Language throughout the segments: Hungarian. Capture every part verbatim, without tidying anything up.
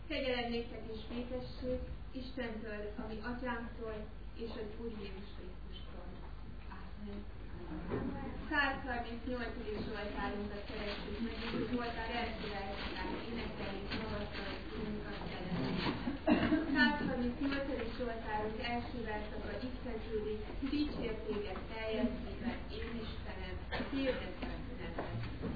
Kegyelem néktek és békesség Istentől, ami Atyánktól és az Úr Jézus Krisztustól. Ámen. száz harmincnyolcadik Zsoltárunkat keressük meg, és a Zsoltár első verszakát énekeljük, magasztaljuk Urunkat szeretni. száz harmincnyolcadik Zsoltárunk első verszaka így kezdődik: dicsérj téged teljes szíved, én Istenem, hirdettem neved.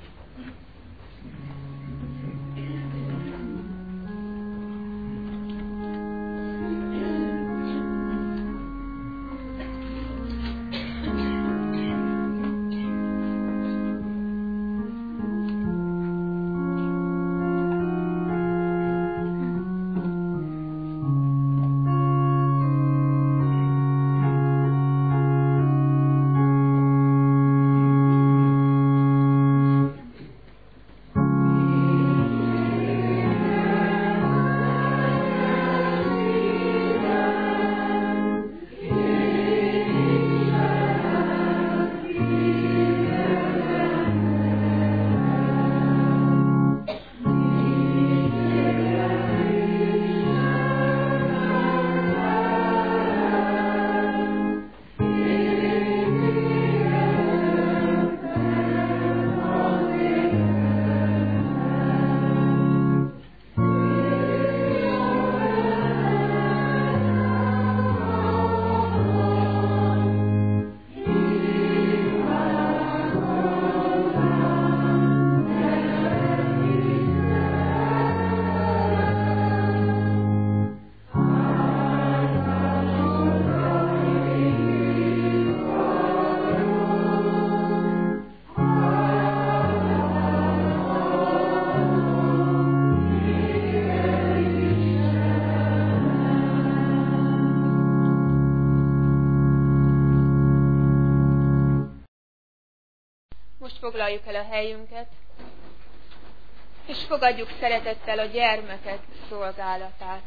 Foglaljuk el a helyünket, és fogadjuk szeretettel a gyermekek szolgálatát.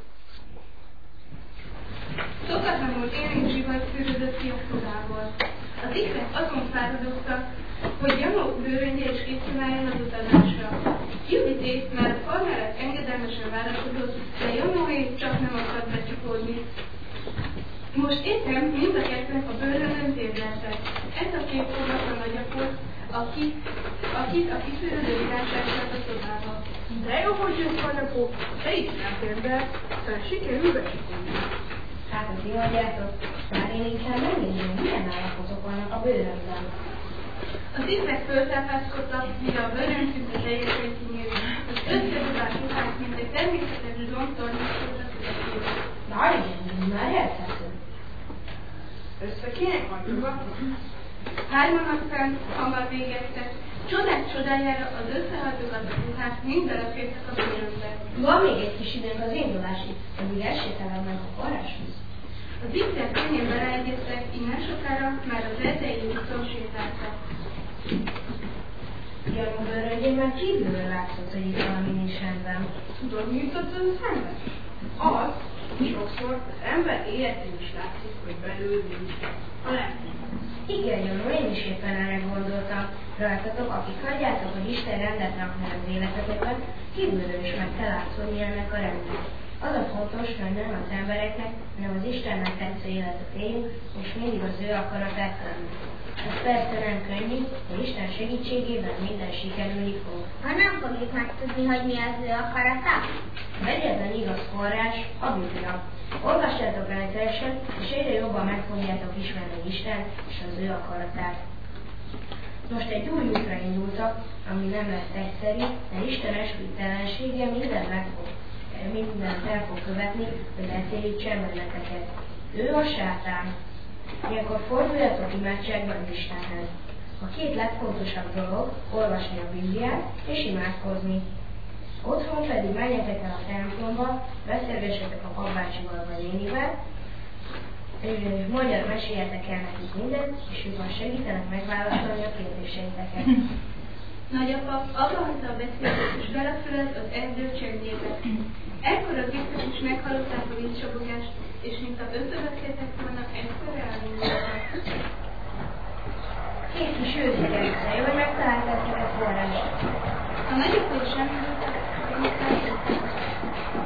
Szokatlanul élénk zsivat fürödött ki a szobával. Az ikrek azon fáradoztak, hogy Janó bőröngye és készen álljon az utazásra. Judit már a fal mellett engedelmesen várakozott, de Janóé csak nem akart becsukódni. Most éppen mind a kettőnek a bőrönön térdeltek. Ez a két fogatlan nagyapot, akit, akit a kifürödő irányítását a szobába. De jó, hogy jössz, anyapó, te is nem térdel, tehát sikerül becsukódni. Hát azt mondjátok, már én inkább megnézem, milyen állapotok vannak a bőrömben. Az ikrek föltápászkodtak, mire a bőrön szinte teljesen kinyílt. Az összedobás után, mint egy természetes zomtornyosult a születébe. Na igen, már elszeszül. Össze kéne hajtogatni? Hárman aztán hamar végeztek. Csodák csodájára az összehajtogatott ruhát mind belefértek a bőrömbe. Van még egy kis időnk az indulásig, amíg elsétálom meg a forráshoz. Az ikrek könnyen beleegyeztek, innen sokára már az erdei úton sétáltak. Janó bőröngyén már kívülről látszott, hogy itt valami nincs rendben. Tudod, mi jutott ön szembe? Az, sokszor az ember életén is látszik, hogy belül nincs a legjobb. Igen, Janó, én is éppen erre gondoltam. Rajtatok, akik hagyjátok, hogy Isten rendet rakna az életetekben, kívülről is meg kell látszódni ennek a rendnek. Az a fontos, hogy nem az embereknek, hanem az Istennek tetsző életet éljünk, és mindig az ő akaratát tenni. Ez persze nem könnyű, de Isten segítségével minden sikerülni fog. Ha nem fogjuk megtudni, hogy mi az ő akarata? Az egyetlen igaz forrás a Biblia. Olvassátok rendszeresen, és egyre jobban meg fogjátok ismerni Isten és az ő akaratát. Most egy új útra indultak, ami nem lesz egyszerű, de Isten esküdtelensége mindent meg fog, mindent el fog követni, hogy eltérítsen benneteket. Ő a sátán. Ilyenkor forduljatok imádságban Istenhez. A két legfontosabb dolog olvasni a Bibliát és imádkozni. Otthon pedig menjetek el a templomba, beszélgessetek a papbácsival vagy nénivel, magyar meséljetek el nekik mindent, és ők segítenek megválaszolni a kérdéseiteket. Nagyapa abba hagyta a beszélget, és belefölött az erdő csendjébe. Ekkor az ikrek is meghallották a vízcsabogást, és mint a összebeszéltek volna, egyszerre elindultak. Két kis őszegekre, jól megtalálták a forrást. A nagyapok sem indultak,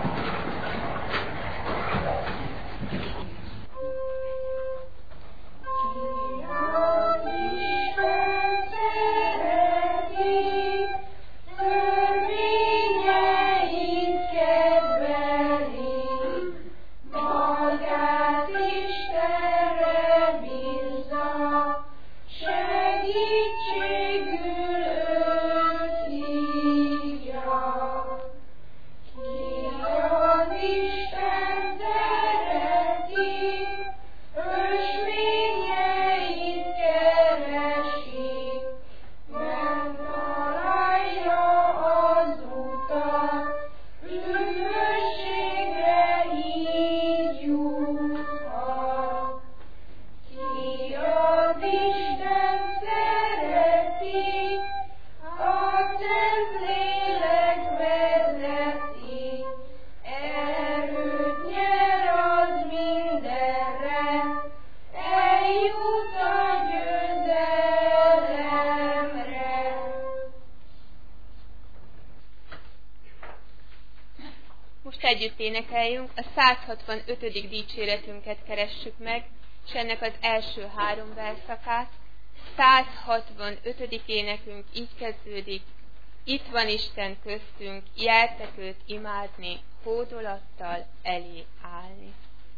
Most együtt énekeljünk, a száz hatvanötödik dicséretünket keressük meg, és ennek az első három verszakát. száz hatvanötödik énekünk így kezdődik: itt van Isten köztünk, jertek őt imádni, hódolattal elé állni.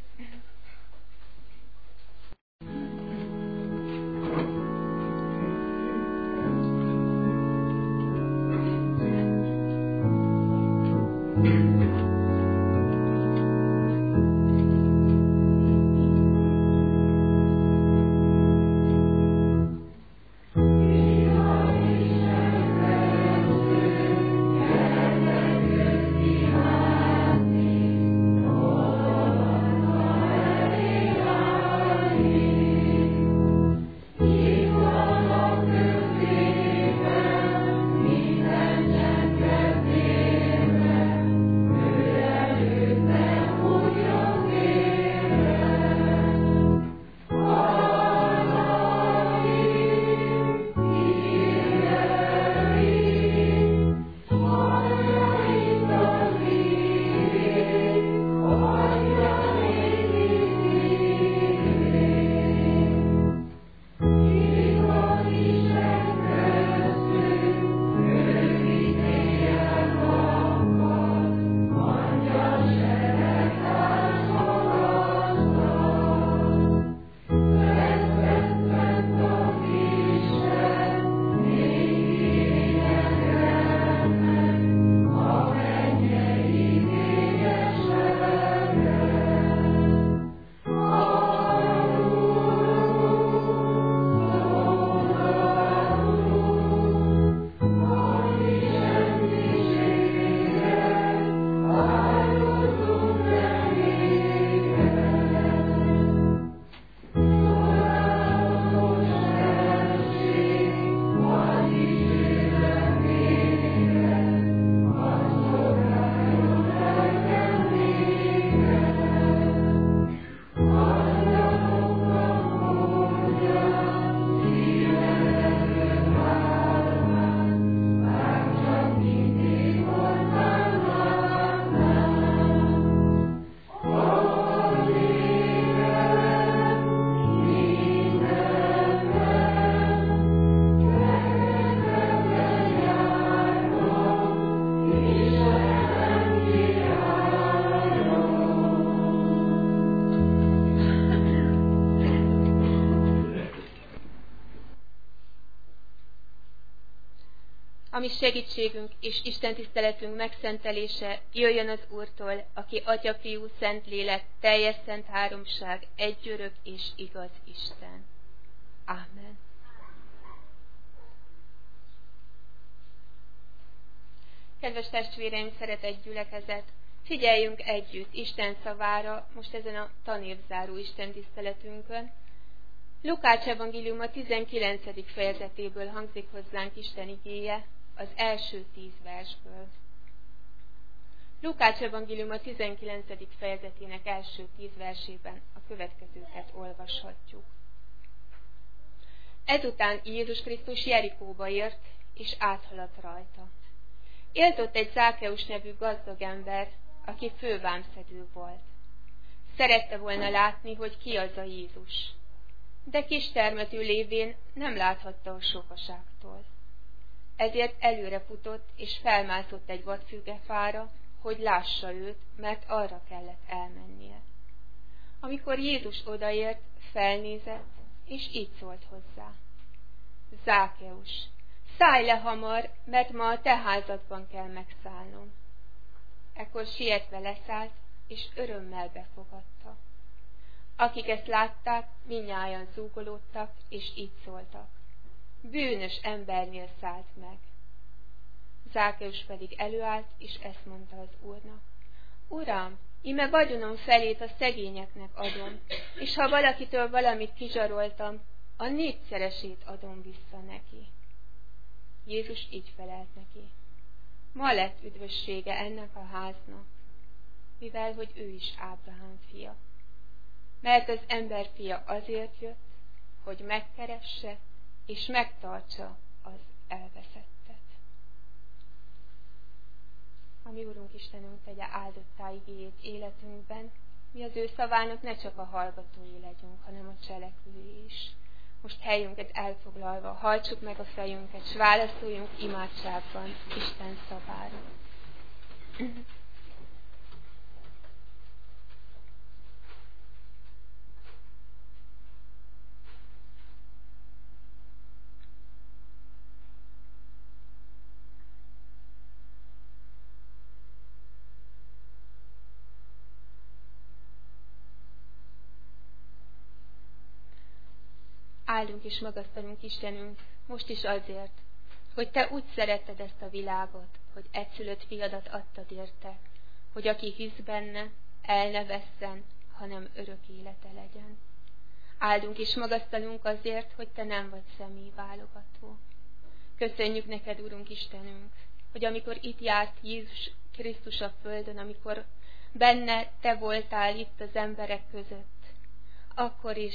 Ami segítségünk és Isten tiszteletünk megszentelése jöjjön az Úrtól, aki Atya, Fiú, Szentlélek, teljes szent háromság, egy örök és igaz Isten. Ámen. Kedves testvéreim, szeretett gyülekezet, figyeljünk együtt Isten szavára most ezen a tanévzáró Isten tiszteletünkön. Lukács evangéliuma tizenkilencedik fejezetéből hangzik hozzánk Isten igéje, az első tíz versből. Lukács evangéliuma tizenkilencedik fejezetének első tíz versében a következőket olvashatjuk. Ezután Jézus Krisztus Jerikóba ért, és áthaladt rajta. Élt ott egy Zákeus nevű gazdag ember, aki fővámszedő volt. Szerette volna látni, hogy ki az a Jézus, de kis termetű lévén nem láthatta a sokaságtól. Ezért előre futott, és felmászott egy vadfügefára, hogy lássa őt, mert arra kellett elmennie. Amikor Jézus odaért, felnézett, és így szólt hozzá: Zákeus, szállj le hamar, mert ma a te házadban kell megszállnom. Ekkor sietve leszállt, és örömmel befogadta. Akik ezt látták, mindnyájan zúgolódtak, és így szóltak: bűnös embernél szállt meg. Zákeus pedig előállt, és ezt mondta az Úrnak: Uram, íme vagyonom felét a szegényeknek adom, és ha valakitől valamit kizsaroltam, a négyszeresét adom vissza neki. Jézus így felelt neki: ma lett üdvössége ennek a háznak, mivel hogy ő is Ábrahám fia. Mert az emberfia azért jött, hogy megkeresse és megtartsa az elveszettet. ami Urunk Istenünk tegye áldottá igéjét életünkben, mi az ő szavának ne csak a hallgatói legyünk, hanem a cselekvői is. Most helyünket elfoglalva, hajtsuk meg a fejünket, s válaszoljunk imádságban Isten szavára. Áldunk és magasztalunk Istenünk, most is azért, hogy Te úgy szeretted ezt a világot, hogy egyszülött fiadat adtad érte, hogy aki hisz benne, el ne vesszen, hanem örök élete legyen. Áldunk és magasztalunk azért, hogy Te nem vagy személyválogató. Köszönjük neked, Urunk Istenünk, hogy amikor itt járt Jézus Krisztus a földön, amikor benne Te voltál itt az emberek között, akkor is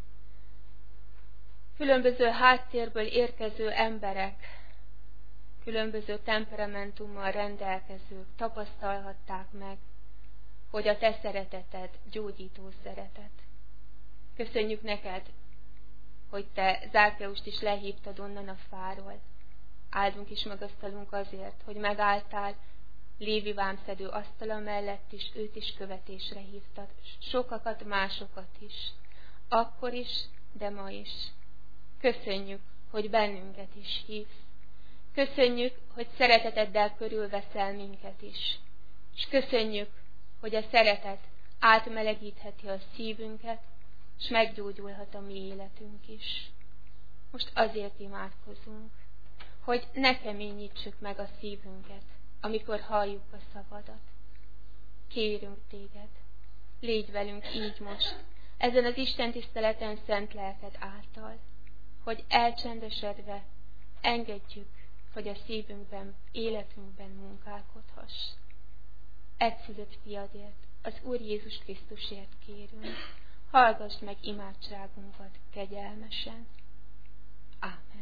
különböző háttérből érkező emberek, különböző temperamentummal rendelkezők tapasztalhatták meg, hogy a Te szereteted gyógyító szeretet. Köszönjük neked, hogy Te Zákeust is lehívtad onnan a fáról. Áldunk és magasztalunk azért, hogy megálltál Lévi vámszedő asztala mellett is, őt is követésre hívtad, sokakat, másokat is, akkor is, de ma is. Köszönjük, hogy bennünket is hívsz. Köszönjük, hogy szereteteddel körülveszel minket is. És köszönjük, hogy a szeretet átmelegítheti a szívünket, és meggyógyulhat a mi életünk is. Most azért imádkozunk, hogy ne keményítsük meg a szívünket, amikor halljuk a szavadat. Kérünk téged, légy velünk így most, ezen az Isten tiszteleten szent lelked által, hogy elcsendesedve engedjük, hogy a szívünkben, életünkben munkálkodhass. Egyszülött fiadért, az Úr Jézus Krisztusért kérünk, hallgass meg imádságunkat kegyelmesen. Ámen.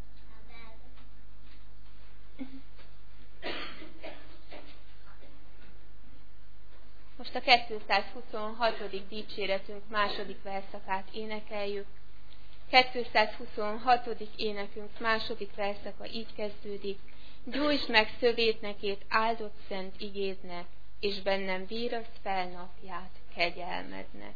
Most a kétszázhuszonhatodik dicséretünk második verszakát énekeljük. kétszázhuszonhatodik énekünk második verszaka így kezdődik. Gyújtsd meg szövétnekét áldott szent igédnek, és bennem vírasd fel napját kegyelmednek.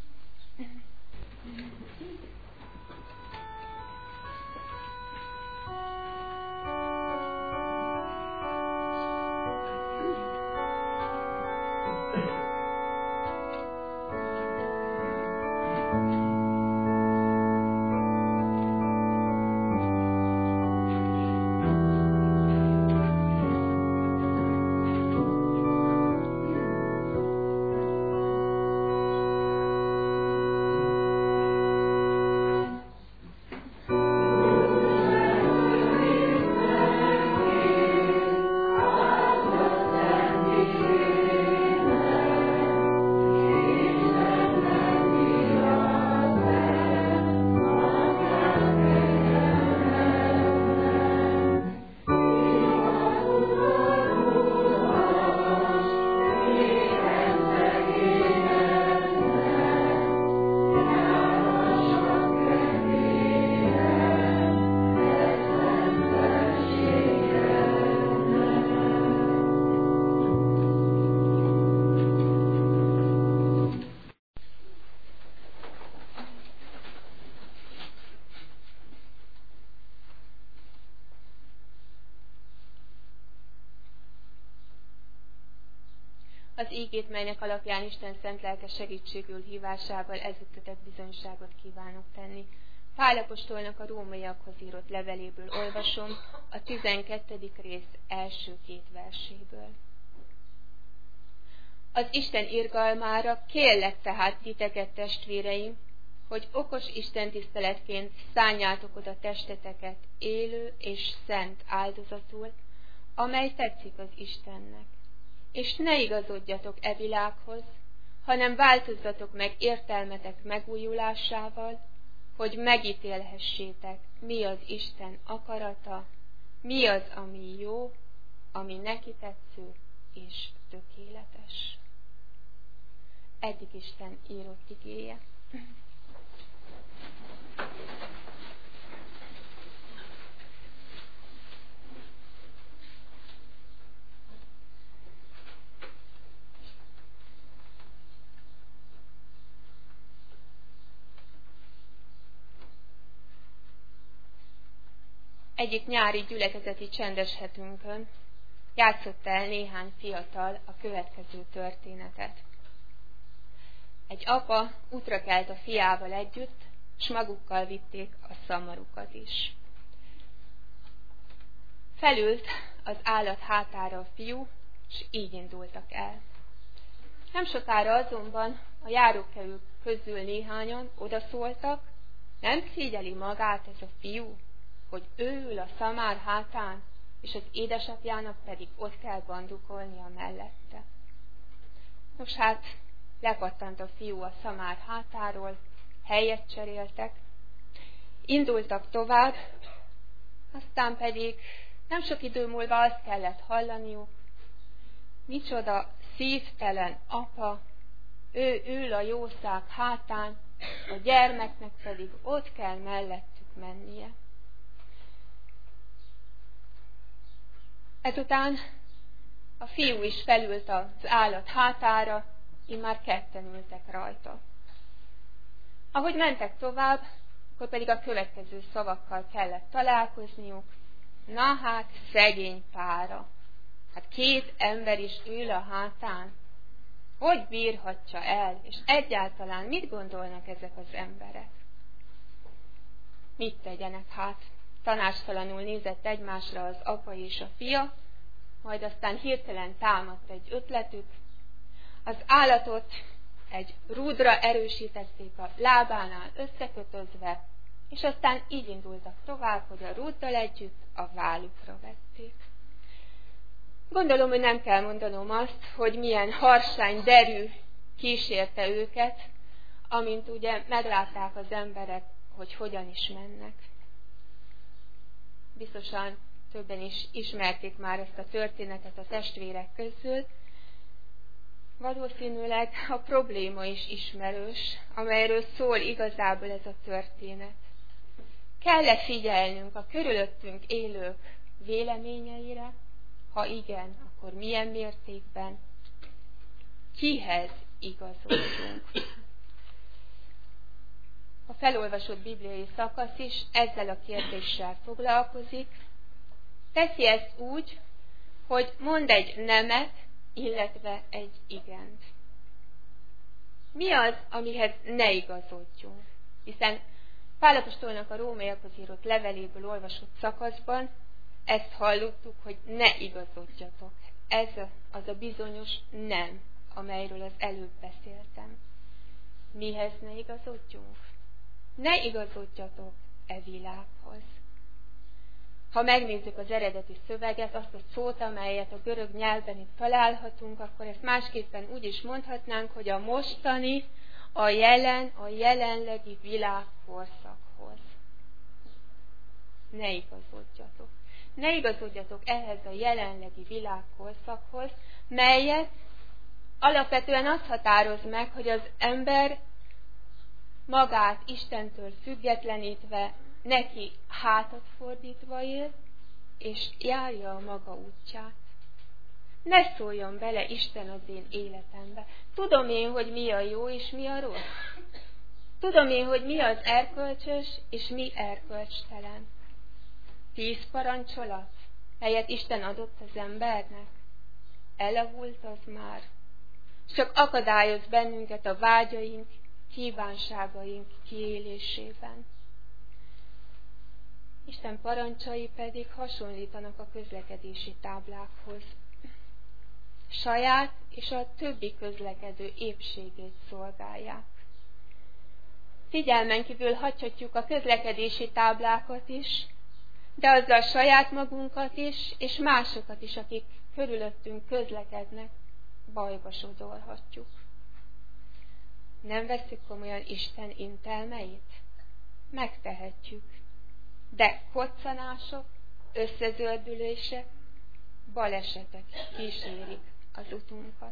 Az ígét, melynek alapján Isten szent lelke segítségül hívásával ezüttetett bizonyságot kívánok tenni. Pál apostolnak a rómaiakhoz írott leveléből olvasom a tizenkettedik rész első két verséből. Az Isten irgalmára kérlek tehát titeket, testvéreim, hogy okos istentiszteletként szánjátok oda testeteket élő és szent áldozatul, amely tetszik az Istennek. És ne igazodjatok e világhoz, hanem változzatok meg értelmetek megújulásával, hogy megítélhessétek, mi az Isten akarata, mi az, ami jó, ami neki tetsző és tökéletes. Eddig Isten írott igéje. Egyik nyári gyülekezeti csendeshetünkön játszott el néhány fiatal a következő történetet. Egy apa útra kelt a fiával együtt, s magukkal vitték a szamarukat is. Felült az állat hátára a fiú, s így indultak el. Nem sokára azonban a járókelők közül néhányan odaszóltak, nem szégyeli magát ez a fiú, hogy ő ül a szamár hátán, és az édesapjának pedig ott kell bandukolnia mellette. Nos hát, lepattant a fiú a szamár hátáról, helyet cseréltek, indultak tovább, aztán pedig nem sok idő múlva azt kellett hallaniuk, micsoda szívtelen apa, ő ül a jószág hátán, a gyermeknek pedig ott kell mellettük mennie. Ezután a fiú is felült az állat hátára, immár ketten ültek rajta. Ahogy mentek tovább, akkor pedig a következő szavakkal kellett találkozniuk. Na hát, szegény pára! Hát két ember is ül a hátán. Hogy bírhatja el, és egyáltalán mit gondolnak ezek az emberek? Mit tegyenek hát? Tanácstalanul nézett egymásra az apa és a fia, majd aztán hirtelen támadt egy ötletük. Az állatot egy rúdra erősítették a lábánál összekötözve, és aztán így indultak tovább, hogy a rúddal együtt a vállukra vették. Gondolom, hogy nem kell mondanom azt, hogy milyen harsány derű kísérte őket, amint ugye meglátták az emberek, hogy hogyan is mennek. Biztosan többen is ismerték már ezt a történetet a testvérek közül. Valószínűleg a probléma is ismerős, amelyről szól igazából ez a történet. Kell-e figyelnünk a körülöttünk élők véleményeire? Ha igen, akkor milyen mértékben? Kihez igazoljunk? A felolvasott bibliai szakasz is ezzel a kérdéssel foglalkozik. Teszi ezt úgy, hogy mond egy nemet, illetve egy igent. Mi az, amihez ne igazodjunk? Hiszen Pál apostolnak a rómaiakhoz írott leveléből olvasott szakaszban ezt hallottuk, hogy ne igazodjatok. Ez az a bizonyos nem, amelyről az előbb beszéltem. Mihez ne igazodjunk? Ne igazodjatok e világhoz. Ha megnézzük az eredeti szöveget, azt a szót, amelyet a görög nyelven itt találhatunk, akkor ezt másképpen úgy is mondhatnánk, hogy a mostani, a jelen, a jelenlegi világkorszakhoz. Ne igazodjatok. Ne igazodjatok ehhez a jelenlegi világkorszakhoz, melyet alapvetően azt határoz meg, hogy az ember magát Istentől függetlenítve, neki hátat fordítva él, és járja a maga útját. Ne szóljon bele Isten az én életembe. Tudom én, hogy mi a jó és mi a rossz. Tudom én, hogy mi az erkölcsös és mi erkölcstelen. Tíz parancsolat, helyet Isten adott az embernek. Elavult az már. Csak akadályoz bennünket a vágyaink, kívánságaink kiélésében. Isten parancsai pedig hasonlítanak a közlekedési táblákhoz. Saját és a többi közlekedő épségét szolgálják. Figyelmen kívül hagyhatjuk a közlekedési táblákat is, de azzal saját magunkat is, és másokat is, akik körülöttünk közlekednek, bajba sodorhatjuk. Nem vesszük komolyan Isten intelmeit? Megtehetjük. De koccanások, összezördülések, balesetek kísérik az utunkat.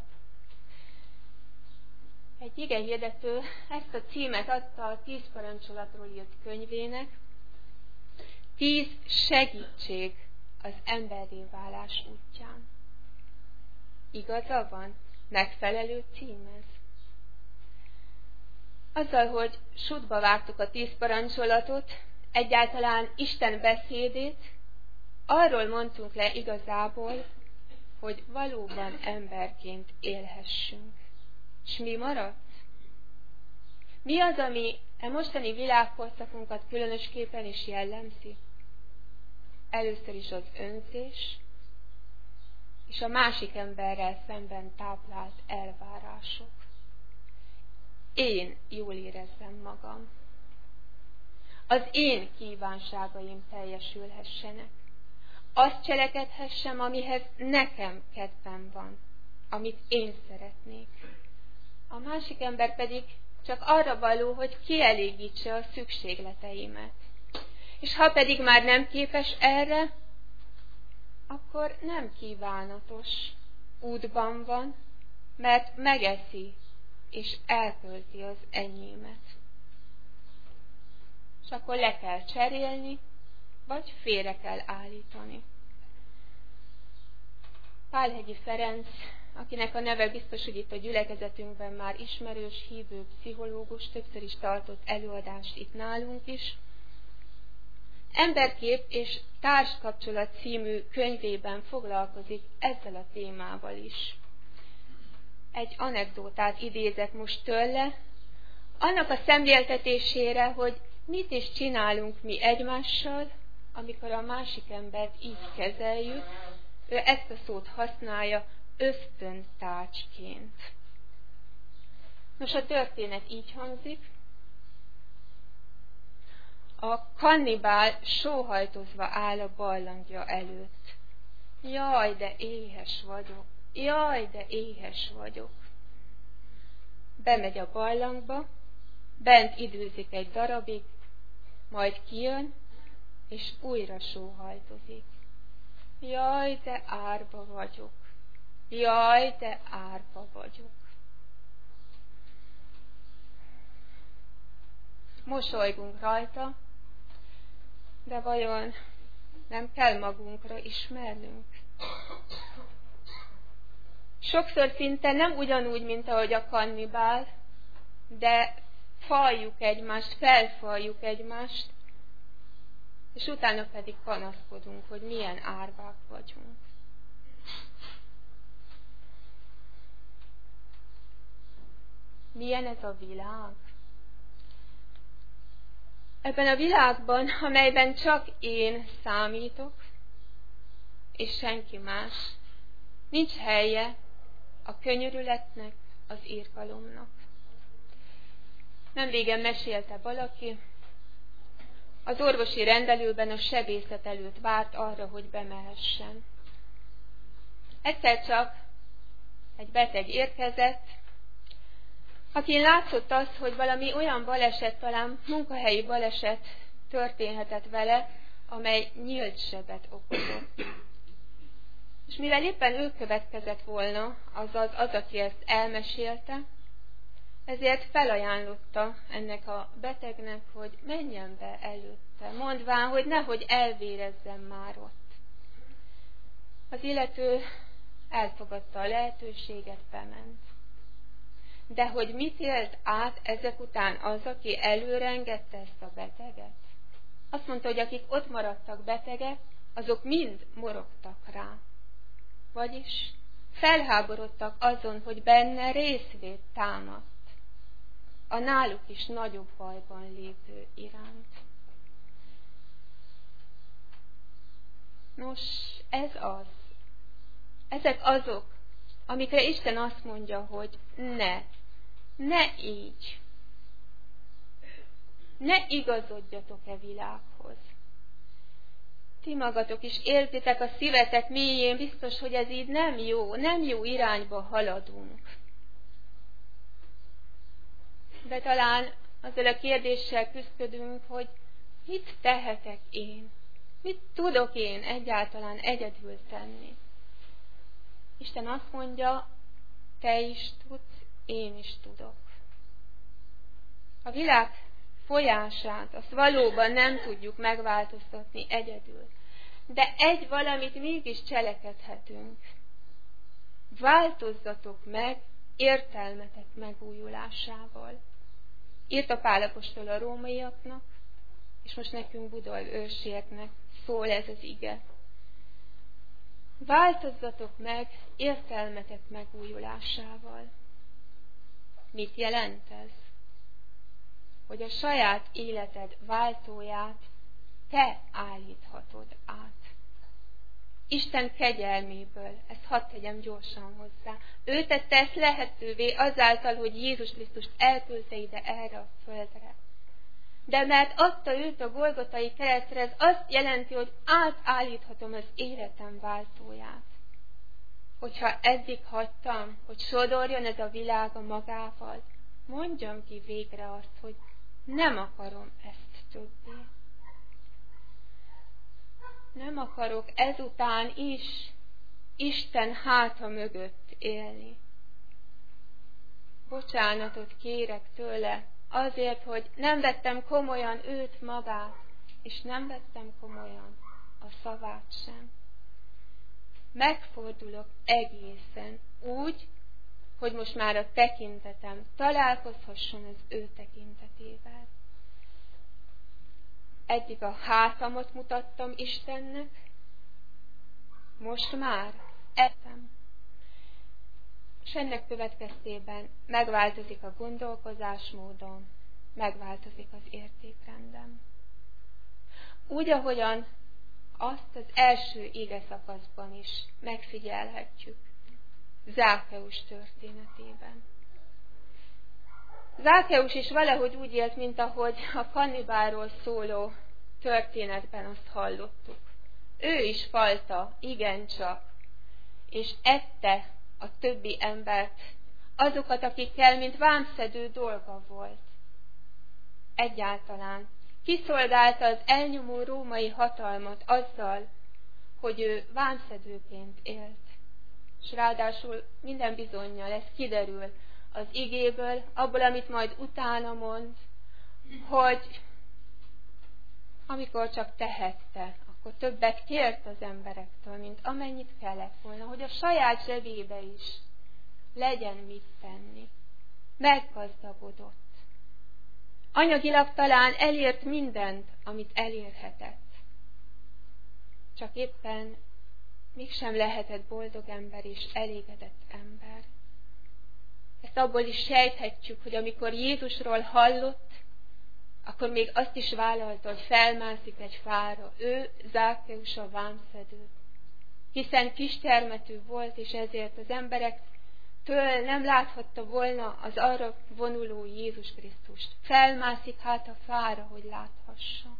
Egy igehirdető ezt a címet adta a tíz parancsolatról írt könyvének, tíz segítség az emberré válás útján. Igaza van? Megfelelő cím ez? Azzal, hogy sútba vágtuk a tíz parancsolatot, egyáltalán Isten beszédét, arról mondtunk le igazából, hogy valóban emberként élhessünk. S mi maradt? Mi az, ami a mostani világkorszakunkat különösképpen is jellemzi? Először is az önzés, és a másik emberrel szemben táplált elvárások. Én jól érezzem magam. Az én kívánságaim teljesülhessenek. Azt cselekedhessem, amihez nekem kedvem van, amit én szeretnék. A másik ember pedig csak arra való, hogy kielégítse a szükségleteimet. És ha pedig már nem képes erre, akkor nem kívánatos, útban van, mert megeszi és elkölti az enyémet. És akkor le kell cserélni, vagy félre kell állítani. Pálhegyi Ferenc, akinek a neve biztos, hogy itt a gyülekezetünkben már ismerős, hívő pszichológus, többször is tartott előadást itt nálunk is, Emberkép és társkapcsolat című könyvében foglalkozik ezzel a témával is. Egy anekdótát idézek most tőle, annak a szemléltetésére, hogy mit is csinálunk mi egymással, amikor a másik embert így kezeljük, ő ezt a szót használja ösztöntárgyként. Nos, a történet így hangzik. A kannibál sóhajtozva áll a barlangja előtt. Jaj, de éhes vagyok, jaj, de éhes vagyok. Bemegy a barlangba, bent időzik egy darabig, majd kijön, és újra sóhajtozik. Jaj, de árva vagyok, jaj, de árva vagyok. Mosolygunk rajta, de vajon nem kell magunkra ismernünk? Sokszor szinte nem ugyanúgy, mint ahogy a kannibál, de faljuk egymást, felfaljuk egymást, és utána pedig panaszkodunk, hogy milyen árvák vagyunk. Milyen ez a világ? Ebben a világban, amelyben csak én számítok, és senki más, nincs helye a könyörületnek, az irgalomnak. Nem régen mesélte valaki, az orvosi rendelőben a sebészet előtt várt arra, hogy bemehessen. Egyszer csak egy beteg érkezett, akin látszott az, hogy valami olyan baleset, talán munkahelyi baleset történhetett vele, amely nyílt sebet okozott. És mivel éppen ő következett volna, azaz az, aki ezt elmesélte, ezért felajánlotta ennek a betegnek, hogy menjen be előtte, mondván, hogy nehogy elvérezzen már ott. Az illető elfogadta a lehetőséget, bement. De hogy mit élt át ezek után az, aki előre engedte ezt a beteget? Azt mondta, hogy akik ott maradtak betegek, azok mind morogtak rá. Vagyis felháborodtak azon, hogy benne részvét támadt a náluk is nagyobb bajban lévő iránt. Nos, ez az. Ezek azok, amikre Isten azt mondja, hogy ne, ne így. Ne igazodjatok e világhoz. Ti magatok is érzitek a szívetek mélyén biztos, hogy ez így nem jó, nem jó irányba haladunk. De talán azzal a kérdéssel küzdködünk, hogy mit tehetek én? Mit tudok én egyáltalán egyedül tenni? Isten azt mondja, te is tudsz, én is tudok. A világ folyását, azt valóban nem tudjuk megváltoztatni egyedül. De egy valamit mégis cselekedhetünk. Változzatok meg értelmetek megújulásával. Írta Pál apostol a rómaiaknak, és most nekünk Budolj ősieknek szól ez az ige. Változzatok meg értelmetek megújulásával. Mit jelent ez? Hogy a saját életed váltóját te állíthatod át. Isten kegyelméből, ezt hadd tegyem gyorsan hozzá. Ő tette ezt lehetővé azáltal, hogy Jézus Krisztust elküldte ide erre a földre. De mert adta őt a Golgotai keresztre, ez azt jelenti, hogy átállíthatom az életem váltóját. Hogyha eddig hagytam, hogy sodorjon ez a világ a magával, mondjam ki végre azt, hogy nem akarom ezt többé. Nem akarok ezután is Isten háta mögött élni. Bocsánatot kérek tőle azért, hogy nem vettem komolyan őt magát, és nem vettem komolyan a szavát sem. Megfordulok egészen úgy, hogy most már a tekintetem találkozhasson az ő tekintetével. Eddig a hátamat mutattam Istennek, most már ettem. És ennek következtében megváltozik a gondolkozásmódom, megváltozik az értékrendem. Úgy, ahogyan azt az első ige szakaszban is megfigyelhetjük, Zákeus történetében. Zákeus is valahogy úgy élt, mint ahogy a kannibálról szóló történetben azt hallottuk. Ő is falta, igencsak, és ette a többi embert, azokat, akikkel, mint vámszedő dolga volt. Egyáltalán kiszolgálta az elnyomó római hatalmat azzal, hogy ő vámszedőként élt. És ráadásul minden bizonnyal ez kiderül az igéből, abból, amit majd utána mond, hogy amikor csak tehette, akkor többet kért az emberektől, mint amennyit kellett volna, hogy a saját zsebébe is legyen mit tenni. Meggazdagodott. Anyagilag talán elért mindent, amit elérhetett. Csak éppen mégsem lehetett boldog ember és elégedett ember. Ezt abból is sejthetjük, hogy amikor Jézusról hallott, akkor még azt is vállalta, hogy felmászik egy fára. Ő, Zákeus a vámszedő. Hiszen kistermetű volt, és ezért az emberektől nem láthatta volna az arra vonuló Jézus Krisztust. Felmászik hát a fára, hogy láthassa.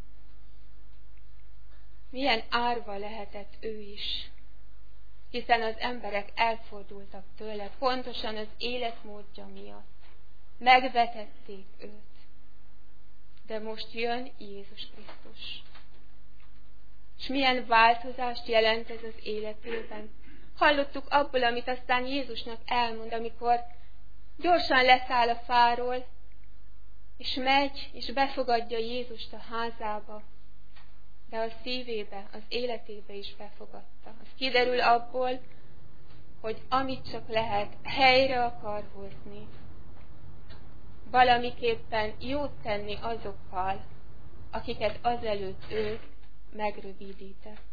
Milyen árva lehetett ő is, hiszen az emberek elfordultak tőle, pontosan az életmódja miatt. Megvetették őt. De most jön Jézus Krisztus. És milyen változást jelent ez az életében? Hallottuk abból, amit aztán Jézusnak elmond, amikor gyorsan leszáll a fáról, és megy, és befogadja Jézust a házába, de a szívébe, az életébe is befogadta. Az kiderül abból, hogy amit csak lehet, helyre akar hozni. Valamiképpen jót tenni azokkal, akiket azelőtt ő megrövidített.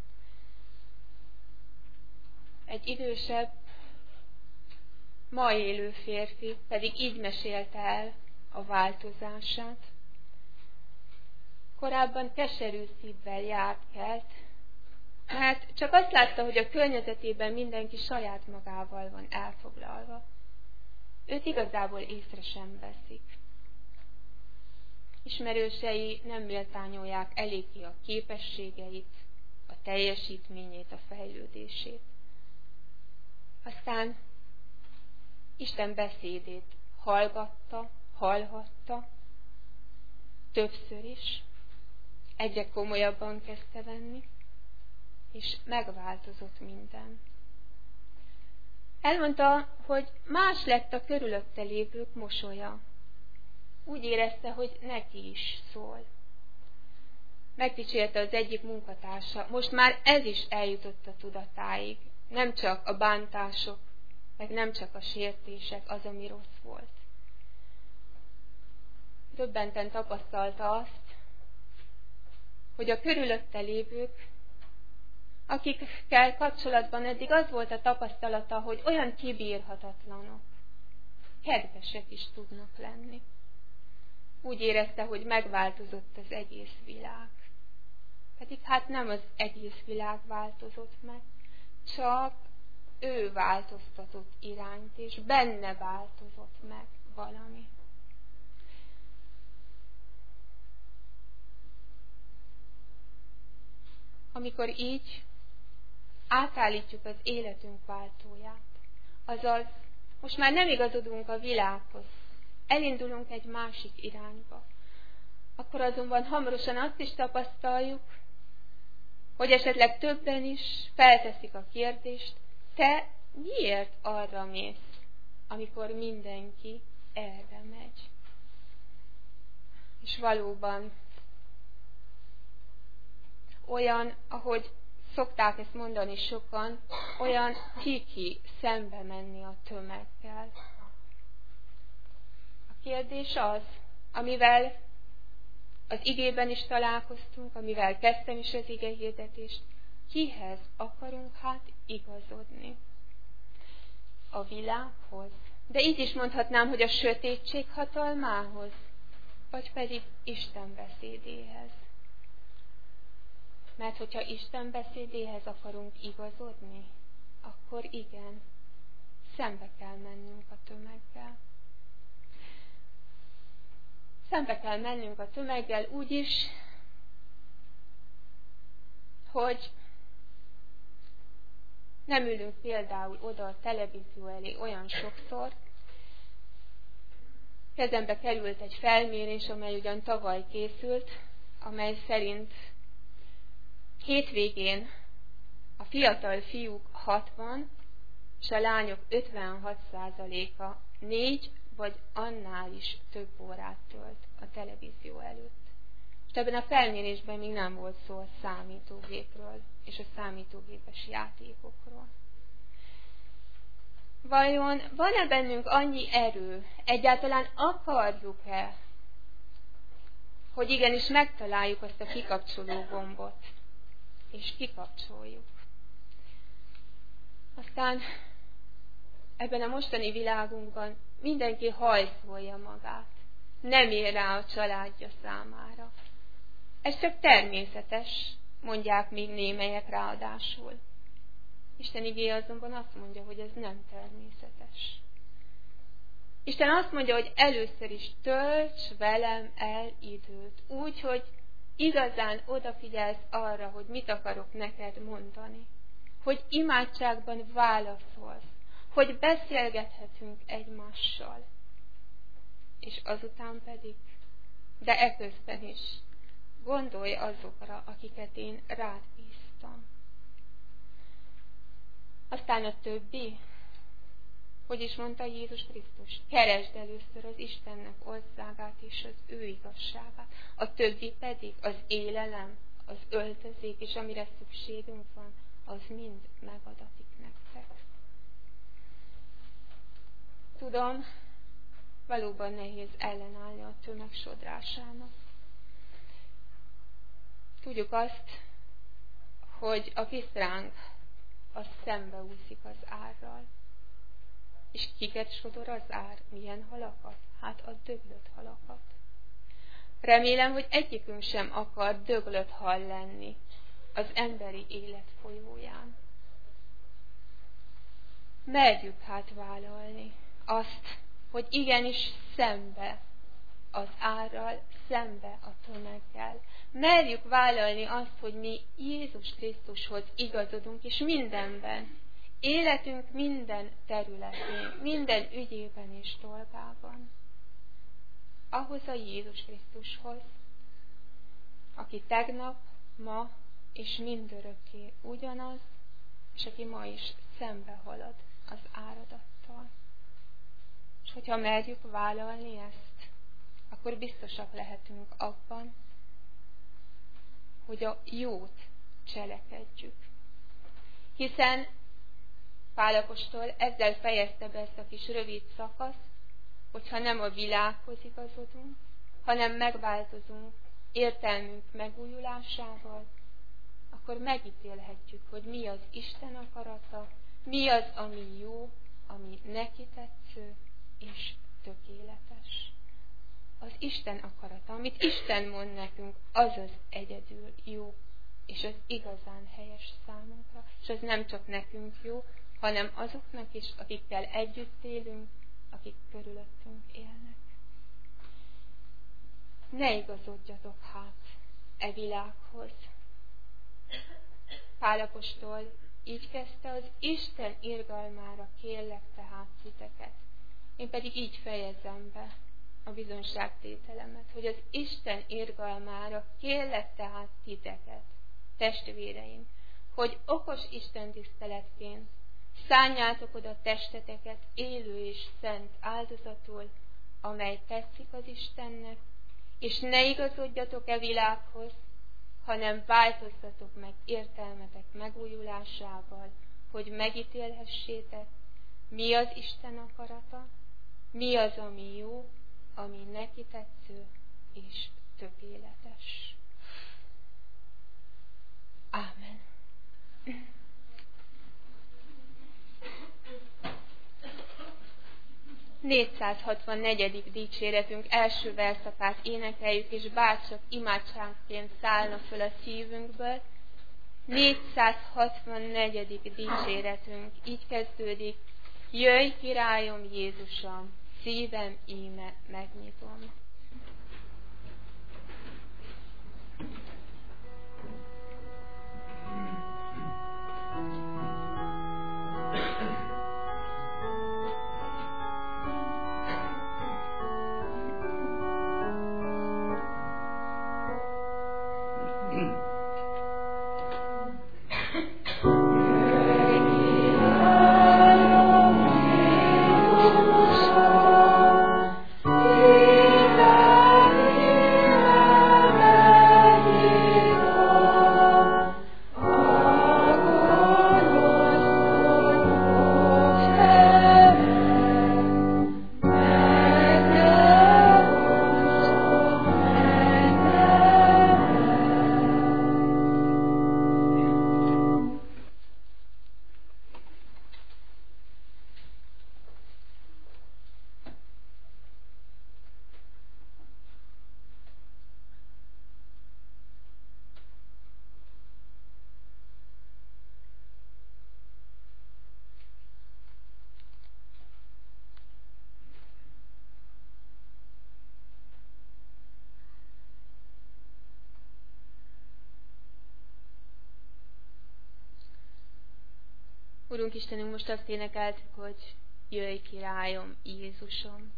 Egy idősebb, ma élő férfi pedig így mesélte el a változását. Korábban keserű szívvel járt kelt, mert csak azt látta, hogy a környezetében mindenki saját magával van elfoglalva. Őt igazából észre sem veszik. Ismerősei nem méltányolják eléggé a képességeit, a teljesítményét, a fejlődését. Aztán Isten beszédét hallgatta, hallhatta, többször is, egyre komolyabban kezdte venni, és megváltozott minden. Elmondta, hogy más lett a körülötte lévők mosolya. Úgy érezte, hogy neki is szól. Megdicsérte az egyik munkatársa. Most már ez is eljutott a tudatáig. Nem csak a bántások, meg nem csak a sértések, az, ami rossz volt. Döbbenten tapasztalta azt, hogy a körülötte lévők, akikkel kapcsolatban eddig az volt a tapasztalata, hogy olyan kibírhatatlanok, kedvesek is tudnak lenni. Úgy érezte, hogy megváltozott az egész világ. Pedig hát nem az egész világ változott meg, csak ő változtatott irányt, és benne változott meg valami. Amikor így átállítjuk az életünk váltóját, azaz most már nem igazodunk a világhoz, elindulunk egy másik irányba, akkor azonban hamarosan azt is tapasztaljuk, hogy esetleg többen is felteszik a kérdést, te miért arra mész, amikor mindenki erre megy? És valóban olyan, ahogy szokták ezt mondani sokan, olyan kiki szembe menni a tömeggel. A kérdés az, amivel az igében is találkoztunk, amivel kezdtem is az igehirdetést, kihez akarunk hát igazodni? A világhoz. De így is mondhatnám, hogy a sötétség hatalmához, vagy pedig Isten beszédéhez. Mert hogyha Isten beszédéhez akarunk igazodni, akkor igen, szembe kell mennünk a tömeggel. Szembe kell mennünk a tömeggel úgy is, hogy nem ülünk például oda a televízió elé olyan sokszor. Kezembe került egy felmérés, amely ugyan tavaly készült, amely szerint hétvégén a fiatal fiúk hatvan és a lányok ötvenhat százaléka négy vagy annál is több órát tölt a televízió előtt. És ebben a felmérésben még nem volt szó a számítógépről és a számítógépes játékokról. Vajon van-e bennünk annyi erő, egyáltalán akarjuk-e, hogy igenis megtaláljuk azt a kikapcsoló gombot, és kikapcsoljuk? Aztán ebben a mostani világunkban mindenki hajszolja magát. Nem ér rá a családja számára. Ez csak természetes, mondják még némelyek ráadásul. Isten igéje azonban azt mondja, hogy ez nem természetes. Isten azt mondja, hogy először is tölts velem el időt, úgy, hogy igazán odafigyelsz arra, hogy mit akarok neked mondani, hogy imádságban válaszolsz, hogy beszélgethetünk egymással, és azután pedig, de eközben is gondolj azokra, akiket én rád bíztam. Aztán a többi, hogy is mondta Jézus Krisztus, keresd először az Istennek országát és az ő igazságát. A többi pedig az élelem, az öltözék, és amire szükségünk van, az mind megadatik nektek. Tudom, valóban nehéz ellenállni a tömeg sodrásának. Tudjuk azt, hogy a pisztránk az szembeúszik az árral. És kiket sodor az ár? Milyen halakat? Hát a döglött halakat. Remélem, hogy egyikünk sem akar döglött hal lenni az emberi élet folyóján. Merjük hát vállalni azt, hogy igenis szembe az árral, szembe a tömeggel. Merjük vállalni azt, hogy mi Jézus Krisztushoz igazodunk, és mindenben, életünk minden területén, minden ügyében és dolgában. Ahhoz a Jézus Krisztushoz, aki tegnap, ma és mindörökké ugyanaz, és aki ma is szembe halad az áradattal. És hogyha merjük vállalni ezt, akkor biztosak lehetünk abban, hogy a jót cselekedjük. Hiszen Pál apostol ezzel fejezte be ezt a kis rövid szakaszt, hogyha nem a világhoz igazodunk, hanem megváltozunk értelmünk megújulásával, akkor megítélhetjük, hogy mi az Isten akarata, mi az, ami jó, ami neki tetsző és tökéletes. Az Isten akarata, amit Isten mond nekünk, az az egyedül jó, és az igazán helyes számunkra, és az nem csak nekünk jó, hanem azoknak is, akikkel együtt élünk, akik körülöttünk élnek. Ne igazodjatok hát e világhoz. Pál apostol így kezdte, az Isten irgalmára kérlek tehát titeket. Én pedig így fejezem be a bizonyságtételemet, hogy az Isten irgalmára kérlek tehát titeket, testvéreim, hogy okos Isten tiszteletként szánjátok oda testeteket élő és szent áldozatul, amely tetszik az Istennek, és ne igazodjatok e világhoz, hanem változtatok meg értelmetek megújulásával, hogy megítélhessétek, mi az Isten akarata, mi az, ami jó, ami neki tetsző és tökéletes. Ámen. négyszázhatvannegyedik dicséretünk első verszakát énekeljük, és bárcsak imádságként szállna föl a szívünkből. négyszázhatvannegyedik dicséretünk így kezdődik: Jöjj, királyom Jézusom, szívem íme megnyitom. Urunk Istenünk, most azt énekeltük, hogy jöjj, királyom, Jézusom.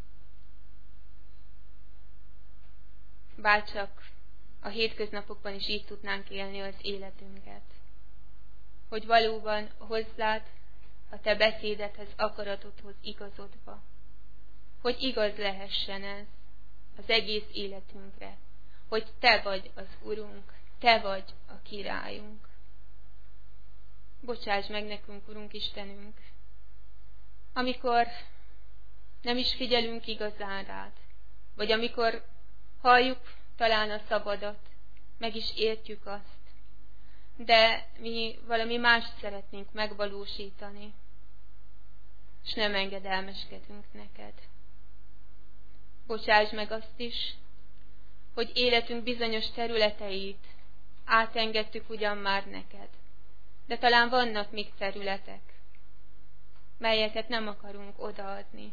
Bárcsak a hétköznapokban is így tudnánk élni az életünket. Hogy valóban hozzád, a te beszédedhez, akaratodhoz igazodva. Hogy igaz lehessen ez az egész életünkre. Hogy te vagy az Urunk, te vagy a királyunk. Bocsáss meg nekünk, Urunk Istenünk, amikor nem is figyelünk igazán rád, vagy amikor halljuk talán a szabadat, meg is értjük azt, de mi valami mást szeretnénk megvalósítani, és nem engedelmeskedünk neked. Bocsáss meg azt is, hogy életünk bizonyos területeit átengedtük ugyan már neked, de talán vannak még területek, melyeket nem akarunk odaadni,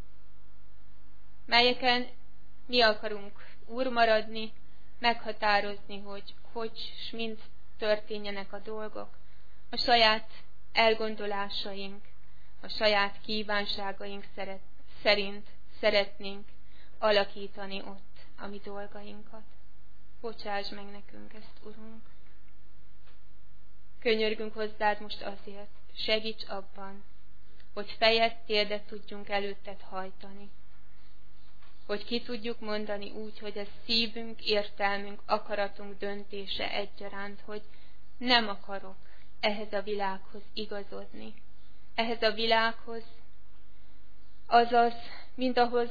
melyeken mi akarunk úr maradni, meghatározni, hogy hogy s mind történjenek a dolgok, a saját elgondolásaink, a saját kívánságaink szeret, szerint szeretnénk alakítani ott a mi dolgainkat. Bocsáss meg nekünk ezt, Urunk! Könyörgünk hozzád most azért, segíts abban, hogy fejet, térdet tudjunk előtted hajtani. Hogy ki tudjuk mondani úgy, hogy a szívünk, értelmünk, akaratunk döntése egyaránt, hogy nem akarok ehhez a világhoz igazodni. Ehhez a világhoz, azaz mindahhoz,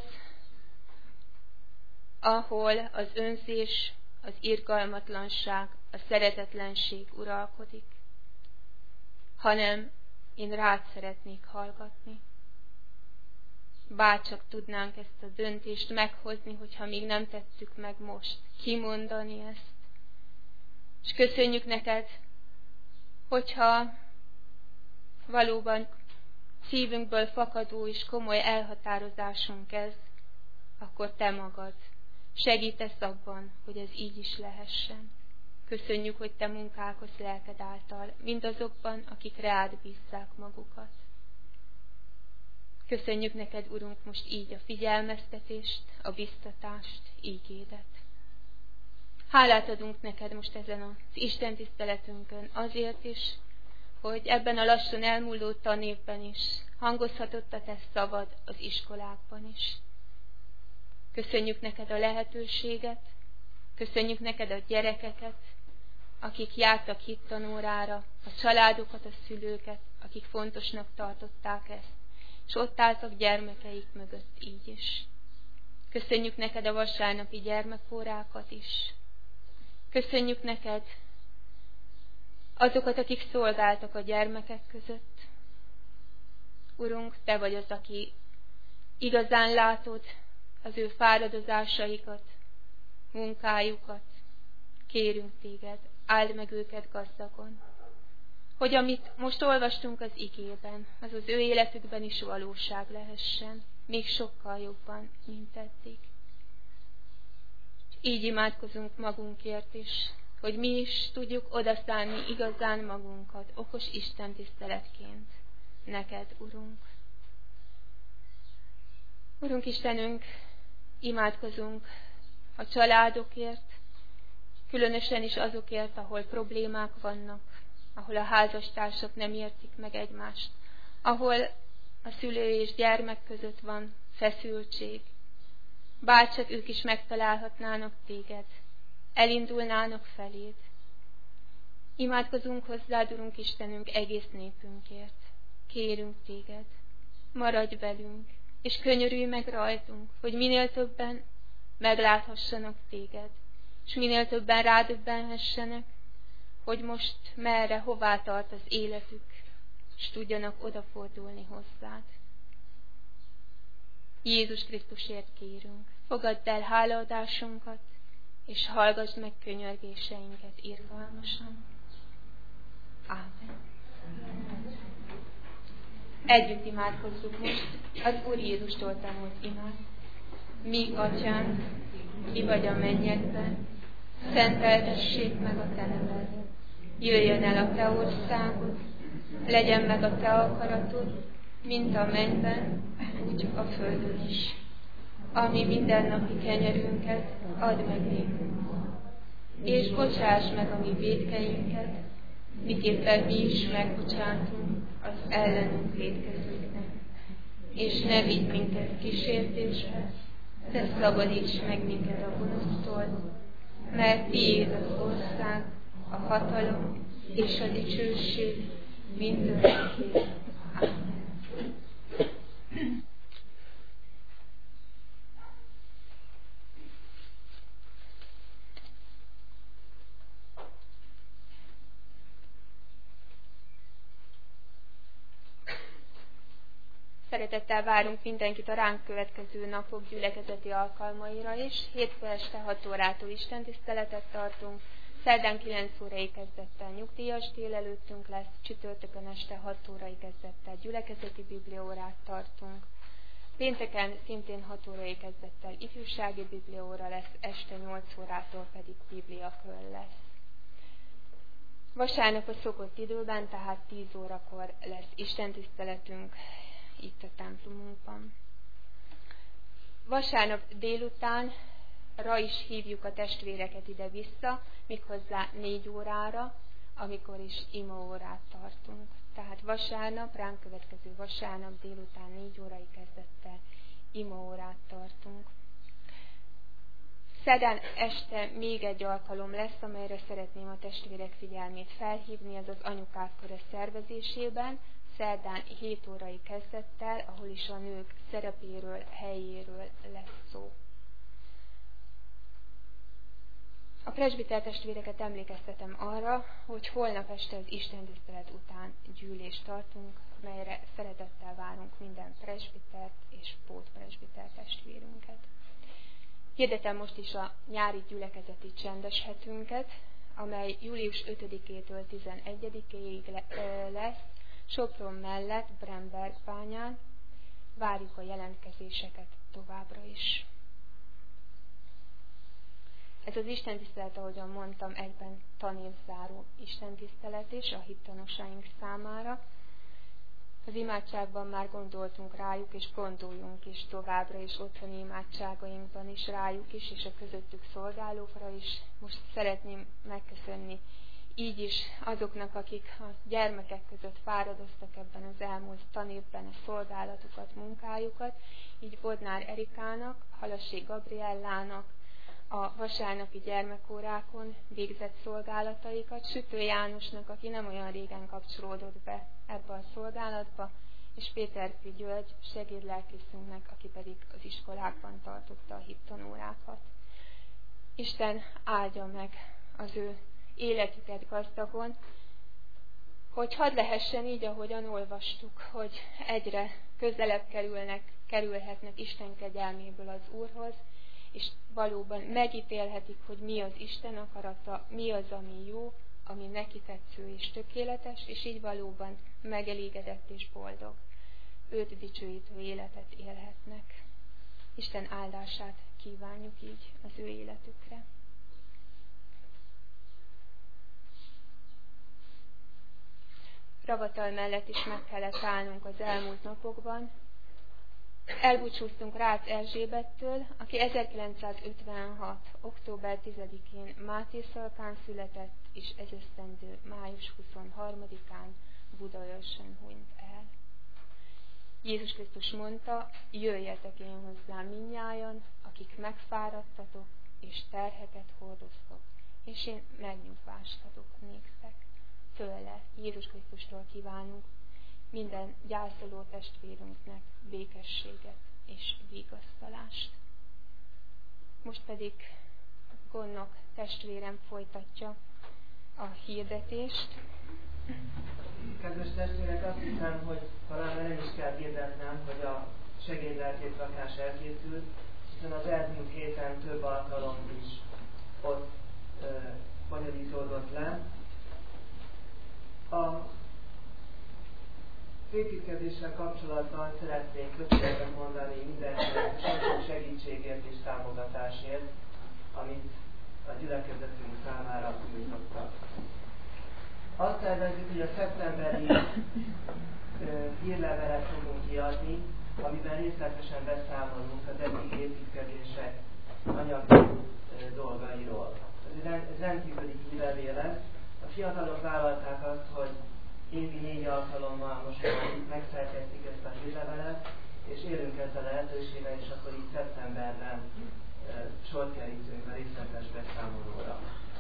ahol az önzés, az irgalmatlanság, a szeretetlenség uralkodik, hanem én rád szeretnék hallgatni. Bárcsak tudnánk ezt a döntést meghozni, hogyha még nem tettük meg most, kimondani ezt. És köszönjük neked, hogyha valóban szívünkből fakadó és komoly elhatározásunk ez, akkor te magad segítesz abban, hogy ez így is lehessen. Köszönjük, hogy te munkálkodsz lelked által, mindazokban, akik rád bízzák magukat. Köszönjük neked, Urunk, most így a figyelmeztetést, a biztatást, ígédet. Hálát adunk neked most ezen az Isten tiszteletünkön azért is, hogy ebben a lassan elmúló tanévben is hangozhatott a te szavad az iskolákban is. Köszönjük neked a lehetőséget, köszönjük neked a gyerekeket, akik jártak hittanórára, a családokat, a szülőket, akik fontosnak tartották ezt, és ott álltak gyermekeik mögött így is. Köszönjük neked a vasárnapi gyermekórákat is. Köszönjük neked azokat, akik szolgáltak a gyermekek között. Urunk, te vagy az, aki igazán látod az ő fáradozásaikat, munkájukat. Kérünk téged, áld meg őket gazdagon, hogy amit most olvastunk az igében, az az ő életükben is valóság lehessen, még sokkal jobban, mint eddig. Így imádkozunk magunkért is, hogy mi is tudjuk odaszállni igazán magunkat, okos Isten tiszteletként neked, Urunk. Urunk Istenünk, imádkozunk a családokért, különösen is azokért, ahol problémák vannak, ahol a házastársak nem értik meg egymást, ahol a szülő és gyermek között van feszültség. Bárcsak ők is megtalálhatnának téged, elindulnának feléd. Imádkozunk hozzád, Urunk Istenünk, egész népünkért. Kérünk téged, maradj velünk, és könyörülj meg rajtunk, hogy minél többen megláthassanak téged, és minél többen rádöbbenhessenek, hogy most merre, hová tart az életük, és tudjanak odafordulni hozzád. Jézus Krisztusért kérünk, fogadd el hálaadásunkat, és hallgass meg könyörgéseinket irgalmasan. Ámen. Együtt imádkozzuk most az Úr Jézustól tanult imát. Mi, Atyánk, ki vagy a mennyekben, szenteltessék meg a te neved. Jöjjön el a te országod, legyen meg a te akaratod, mint a mennyben, úgy a földön is. Ami mindennapi kenyerünket add meg nékünk, és bocsáss meg a mi vétkeinket, miképpen mi is megbocsátunk az ellenünk vétkezőknek. És ne vigy minket kísértésbe, de szabadíts meg minket a gonosztól, mert tiéd az ország, a hatalom és a dicsőség mindörökké. Amen. Szeretettel várunk mindenkit a ránk következő napok gyülekezeti alkalmaira is. Hétfő este hat órától istentiszteletet tartunk, szerdán kilenc órai kezdettel nyugdíjas délelőttünk lesz, csütörtökön este hat órai kezdettel gyülekezeti bibliaórát tartunk. Pénteken szintén hat órai kezdettel ifjúsági bibliaóra lesz, este nyolc órától pedig bibliakör lesz. Vasárnap a szokott időben, tehát tíz órakor lesz istentiszteletünk itt a templomunkban. Vasárnap délutánra is hívjuk a testvéreket ide-vissza, méghozzá négy órára, amikor is imaórát tartunk. Tehát vasárnap, ránk következő vasárnap délután négy órai kezdettel imaórát tartunk. Szerdán este még egy alkalom lesz, amelyre szeretném a testvérek figyelmét felhívni, ez az anyukák köre szervezésében, szerdán hét órai kezdettel, ahol is a nők szerepéről, helyéről lesz szó. A presbiter testvéreket emlékeztetem arra, hogy holnap este az istentisztelet után gyűlést tartunk, melyre szeretettel várunk minden presbitert és pótpresbiter testvérünket. Hirdetem most is a nyári gyülekezeti csendes hetünket, amely július ötödikétől tizenegyedikéig lesz, Sopron mellett, Brembergbányán. Várjuk a jelentkezéseket továbbra is. Ez az istentisztelet, ahogyan mondtam, egyben tanévzáró istentisztelet is a hittanosaink számára. Az imádságban már gondoltunk rájuk, és gondoljunk is továbbra is otthoni imádságainkban is rájuk is, és a közöttük szolgálókra is. Most szeretném megköszönni így is azoknak, akik a gyermekek között fáradoztak ebben az elmúlt tanévben a szolgálatukat, munkájukat, így Bodnár Erikának, Halassi Gabriellának, a vasárnapi gyermekórákon végzett szolgálataikat, Sütő Jánosnak, aki nem olyan régen kapcsolódott be ebbe a szolgálatba, és Péter P. György segédlelkészünknek, aki pedig az iskolákban tartotta a hittanórákat. Isten áldja meg az ő életüket gazdagon, hogy hadd lehessen így, ahogyan olvastuk, hogy egyre közelebb kerülnek, kerülhetnek Isten kegyelméből az Úrhoz, és valóban megítélhetik, hogy mi az Isten akarata, mi az, ami jó, ami neki tetsző és tökéletes, és így valóban megelégedett és boldog, őt dicsőítő életet élhetnek. Isten áldását kívánjuk így az ő életükre. Ravatal mellett is meg kellett állnunk az elmúlt napokban. Elbúcsúztunk Rácz Erzsébettől, aki ezerkilencszázötvenhat. október tizedikén Máté Szalkán született, és ez esztendő május huszonharmadikán Budaörsön hunyt el. Jézus Krisztus mondta, jöjjetek én hozzám mindnyájan, akik megfáradtatok és terheket hordoztok, és én megnyugvást adok néktek. Tőle, Jézus Krisztustól kívánunk minden gyászoló testvérünknek békességet és vigasztalást. Most pedig Gonnok testvérem folytatja a hirdetést. Kedves testvérek, azt hiszem, hogy talán nem is kell hirdetnem, hogy a segédlelkész lakás elkészült, hiszen az elmúlt héten több alkalom is ott ö, bonyolítódott le. A építkezéssel kapcsolatban szeretnék köszönetet mondani mindenkinek sok segítségért és támogatásért, amit a gyülekezetünk számára nyújtottak. Azt tervezzük, hogy a szeptemberi ö, hírlevelet fogunk kiadni, amiben részletesen beszámolunk az eddigi építkezések anyagi ö, dolgairól. Ez rendkívüli hírlevél lesz. A fiatalok vállalták azt, hogy évi négy alkalommal most már megszerkeztik ezt a hírlevelet, és élünk ezzel a lehetőséggel, és akkor így szeptemberben e, sort kerítünk a részletes beszámolóra.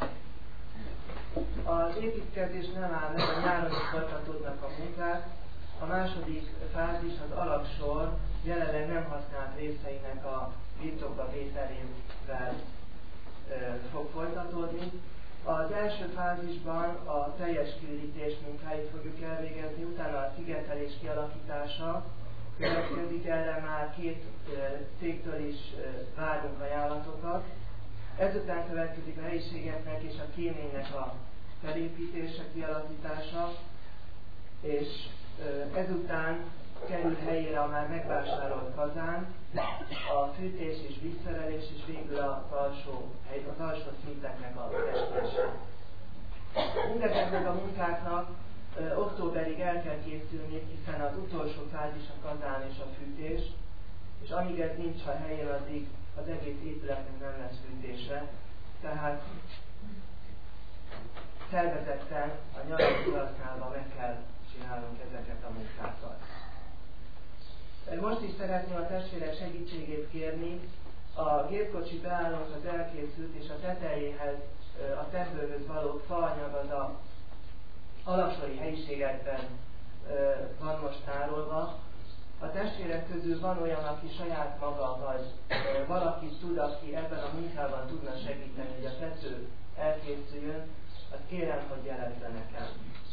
Az építkezés nem áll meg, a nyáron is folytatódnak a munkák. A második fázis, az alaksor jelenleg nem használt részeinek a birtokba vételével e, fog folytatódni. Az első fázisban a teljes kiürítés munkáit fogjuk elvégezni, utána a szigetelés kialakítása következik, erre már két cégtől is várunk ajánlatokat. Ezután következik a helyiségeknek és a kéménynek a felépítése, kialakítása, és ezután kerül helyére a már megvásárolt kazán, a fűtés és vízszerelés, és végül az alsó, az alsó szinteknek a festése. Mindezeknek a munkáknak ö, októberig el kell készülni, hiszen az utolsó fázis a kazán és a fűtés, és amíg ez nincs a helyén, addig az egész épületnek nem lesz fűtése. Tehát szervezetten a nyarat kihasználva meg kell csinálunk ezeket a munkákat. Most is szeretném a testvérek segítségét kérni. A gépkocsi beállónk az elkészült, és a tetejéhez, a tetőhöz való faanyag az a alaksori helyiségekben van most tárolva. A testvérek közül van olyan, aki saját maga, vagy valaki tud, aki ebben a munkában tudna segíteni, hogy a tető elkészüljön, azt kérem, hogy jelezze nekem.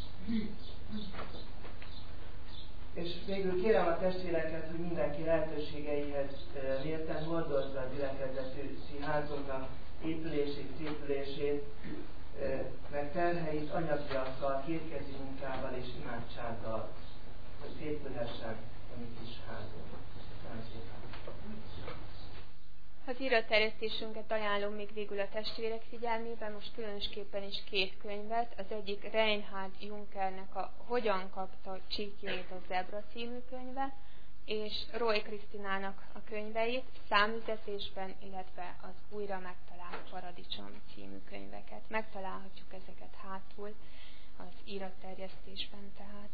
És végül kérem a testvéreket, hogy mindenki lehetőségeihez mérten hordozza a gyülekezetű színházunknak épülését, szépülését, meg terheit anyagiakkal, kétkezi munkával és imádsággal, hogy szépülhessen a mi kis házunk. Köszönöm szépen. Az iratterjesztésünket ajánlom még végül a testvérek figyelmébe, most különösképpen is két könyvet. Az egyik Reinhard Junkernek a Hogyan kapta csíkjait a zebra című könyve, és Roy Krisztinának a könyveit számüzetésben, illetve az Újra megtalált paradicsom című könyveket. Megtalálhatjuk ezeket hátul az iratterjesztésben tehát.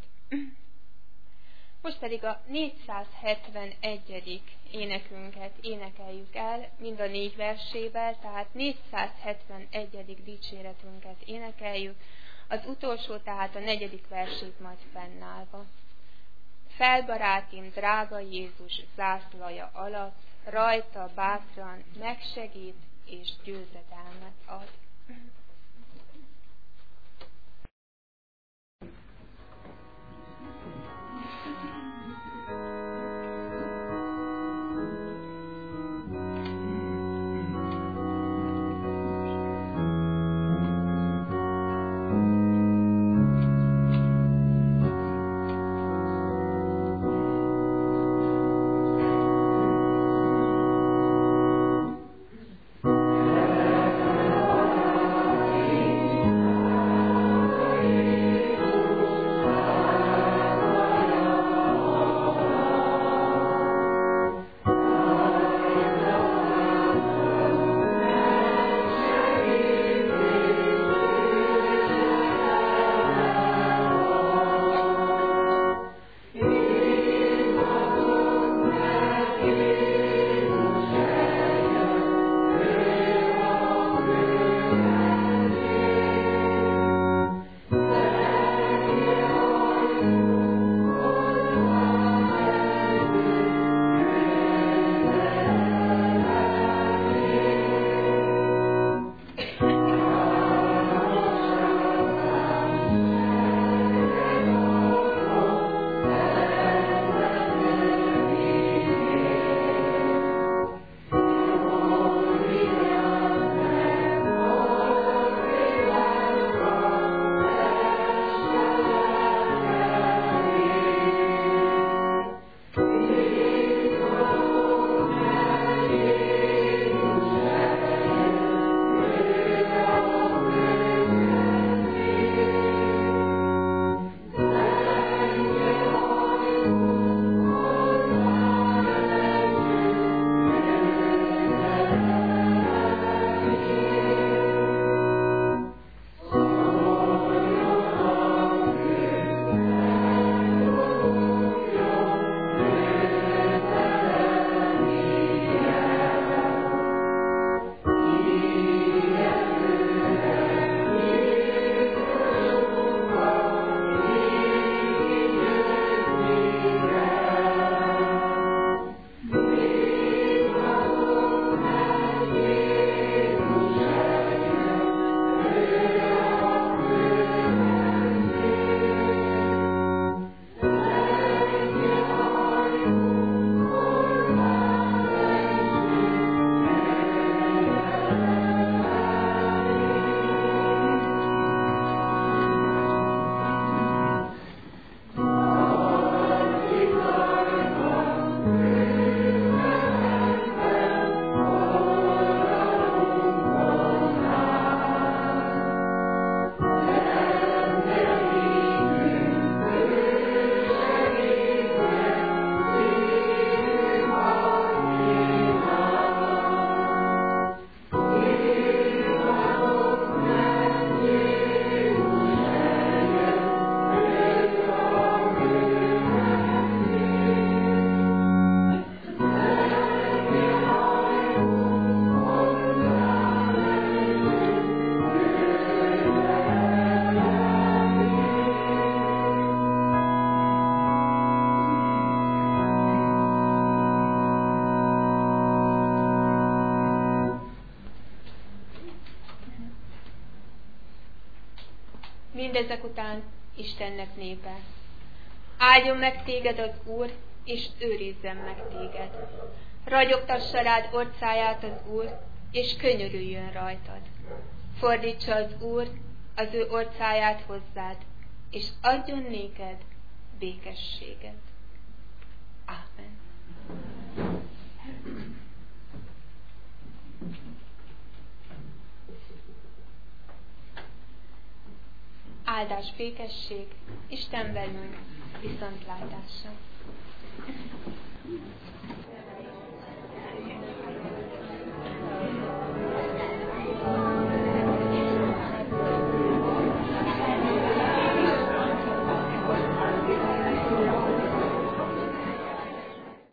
Most pedig a négyszázhetvenegyedik énekünket énekeljük el, mind a négy versével, tehát négyszázhetvenegyedik dicséretünket énekeljük, az utolsó, tehát a negyedik versét majd fennállva. Felbarátim, drága Jézus zászlaja alatt, rajta bátran megsegít és győzedelmet ad. Amen. mindezek után Istennek népe. Áldjon meg téged az Úr, és őrizzen meg téged. Ragyogtassa rád orcáját az Úr, és könyörüljön rajtad. Fordítsa az Úr az ő orcáját hozzád, és adjon néked békességet. Ámen. Áldás, békesség, Isten velünk, viszontlátásra.